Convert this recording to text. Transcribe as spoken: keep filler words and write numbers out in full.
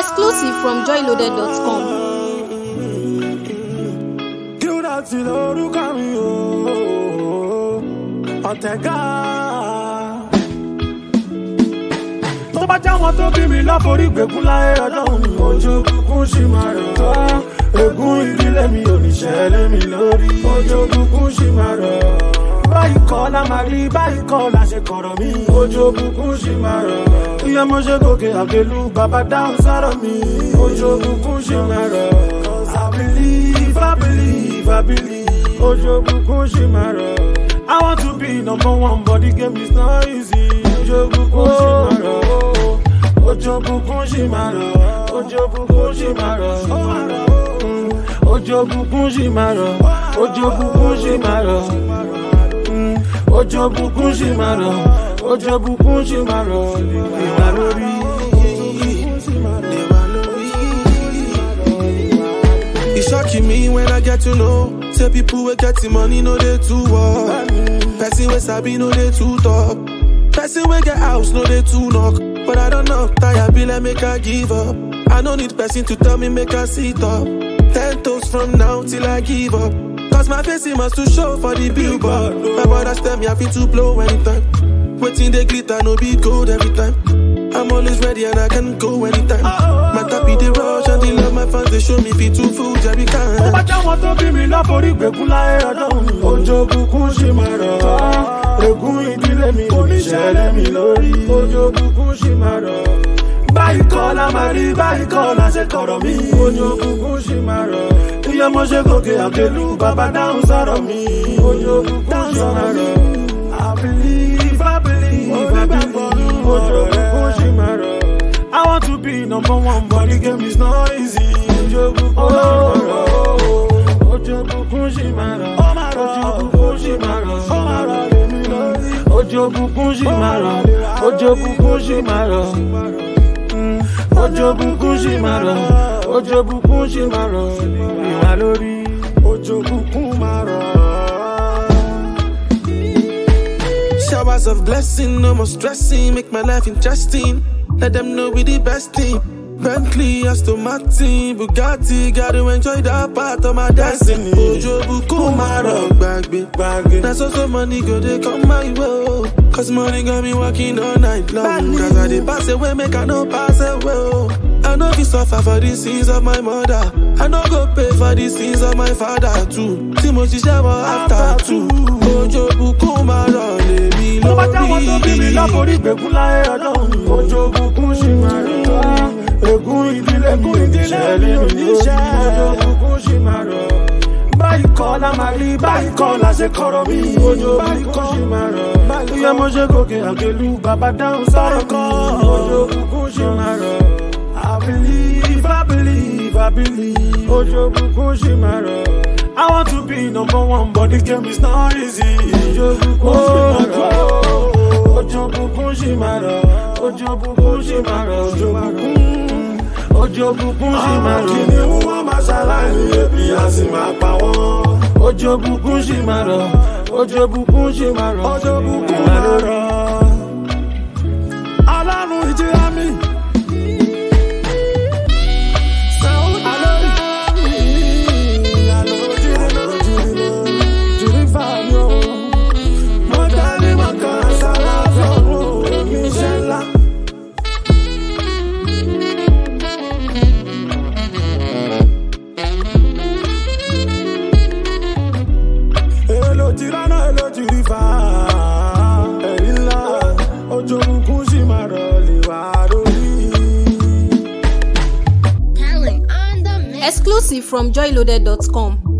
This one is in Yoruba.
Exclusive from joy loaded dot com. Tó bá jáwọn tó bí mi láforí gbẹ̀kún láyé ọlọ́run ni ojú kúkún ṣì máa rọ̀ tó. Ègún ìdílé mi ò ní ṣẹlẹ̀ mi lórí. Ojú kúkún ṣì máa rọ̀. Báyìí kọ́ la máa rí, báyìí kọ́ la ṣe kọ̀rọ̀ mi. Ojú kúkún ṣì máa rọ̀. Iye mo ṣe gòkè àgbélú, bàbá dáhùn sọ̀rọ̀ mi. Ojú kúkún ṣì máa rọ̀. I believe, I believe, I believe. Ojú kúkún ṣì máa rọ̀. I want to be number one, but the game is not easy. Ojo bukun shimaro, Ojo bukun shimaro, Ojo bukun shimaro, Ojo bukun shimaro, Ojo bukun shimaro, Ojo bukun shimaro, Ojo bukun shimaro. It's shocking me when I get to know. Say people will get the money, no they too walk. Person we sabi, no they too talk. Person we get house, no they too knock. But I don't know, tired be like make I give up. I don't need person to tell me make I sit up. Ten toes from now till I give up. Cause my face it must to show for the billboard. My brothers tell me I feel to blow anytime. Waiting they glitter, no be gold every time. I'm always ready and I can go anytime. My tappy they rush and they love my fans, they show me fit to food every time. Tó bá jáwọn tó bí mi láforí gbẹ̀kún láyé ọlọ́run ni ojú kúkún ṣì máa rọ̀. Ègún ìdílé mi ò ní ṣẹlẹ̀ mi lórí. Ojú kúkún ṣì máa rọ̀. Báyìí kọ́ la máa rí, báyìí kọ́ la ṣe kọ̀rọ̀ mi. Ojú kúkún ṣì máa rọ̀. Iye mo ṣe gòkè àgbélú, bàbá dáhùn sọ̀rọ̀ mi. Ojú kúkún ṣì máa rọ̀. I believe, I believe, I believe. Ojú kúkún ṣì máa rọ̀. I want to be number one, but the game is not easy. Ojo bukun shimaro, Ojo bukun shimaro, Ojo bukun shimaro, Ojo bukun shimaro, Ojo bukun shimaro, Ojo bukun shimaro, Ojo bukun shimaro, Imalori, Ojo bukun maro. Showers of blessing, no more stressing, make my life interesting. Let them know we the best team. Bentley, Aston Martin, Bugatti, gotta enjoy that part of my destiny. Ojo bukun maro, bagbe, bagbe. That's also money go they come my way. Cause money got me working all night long. Cause I did pass away, make I no pass away. I know we suffer for the sins of my mother. I know go pay for the sins of my father too. Timothy shower after two. Ojo bukun maro, let me Tó bá jáwọn tó bí mi láforí gbẹ̀kún láyé ọlọ́run ni ojú kúkún ṣì máa rọ̀. Ègún ìdílé mi ò ní ṣẹlẹ̀ mi lórí. Ojú kúkún ṣì máa rọ̀. Báyìí kọ́ la máa rí, báyìí kọ́ la ṣe kọ̀rọ̀ mi. Ojú kúkún ṣì máa rọ̀. Iye mo ṣe gòkè àgbélú, bàbá dáhùn sọ̀rọ̀ kan. Ojú kúkún ṣì máa rọ̀. I believe, I believe, I believe. Ojú kúkún ṣì máa rọ̀. I want to be number one, but the game is not easy. Ojo bukun shimaro, Ojo bukun shimaro, Ojo bukun shimaro, Ojo bukun, Ojo bukun shimaro. Kini wọ́n máa ṣàlàyé ebi a sì máa pa wọ́n. Ojo bukun shimaro, Ojo bukun shimaro, Ojo bukun maro. Alárùn ìjìyà mi. Exclusive from joy loaded dot com.